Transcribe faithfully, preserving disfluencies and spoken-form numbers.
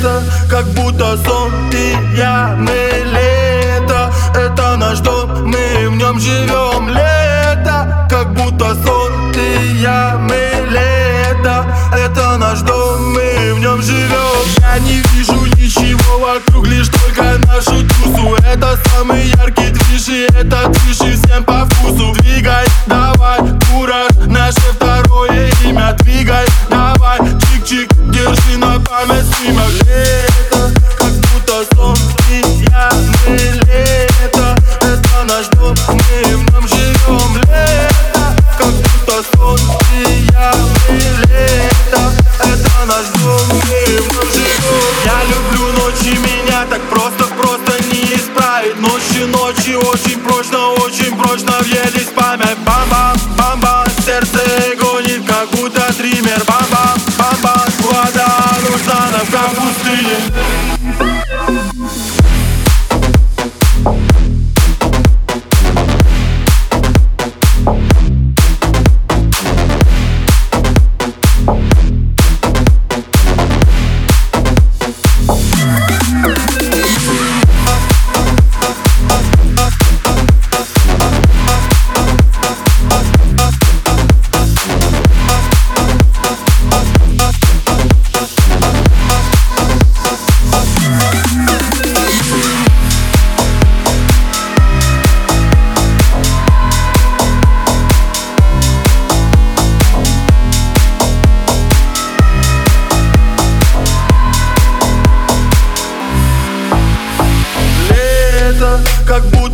Лето, как будто сон, ты, я, мы лето. Это наш дом, мы в нем живем. Лето, как будто сон, ты, я, мы лето. Это наш дом, мы в нем живем. Я не вижу ничего вокруг, лишь только нашу тусу. Это самый яркий движ, и это движ, и всем по вкусу. Двигай, давай, кураж, наше второе имя. Двигай, давай, чик-чик, держи на память снимок. Лето, как будто сон, ты, я, мы лето. Это наш дом, мы в нем живем. Лето, как будто сон, ты, я, мы лето. Это наш дом, мы в нем живем. Я люблю ночи, меня так просто-просто не исправить. Ночи, ночи, очень прочно, очень прочно въелись в память. Бам-бам, бам-бам, сердце гонит, как будто триммер. Бам-бам, бам-бам, вода нужна нам, как в пустыне. Как будто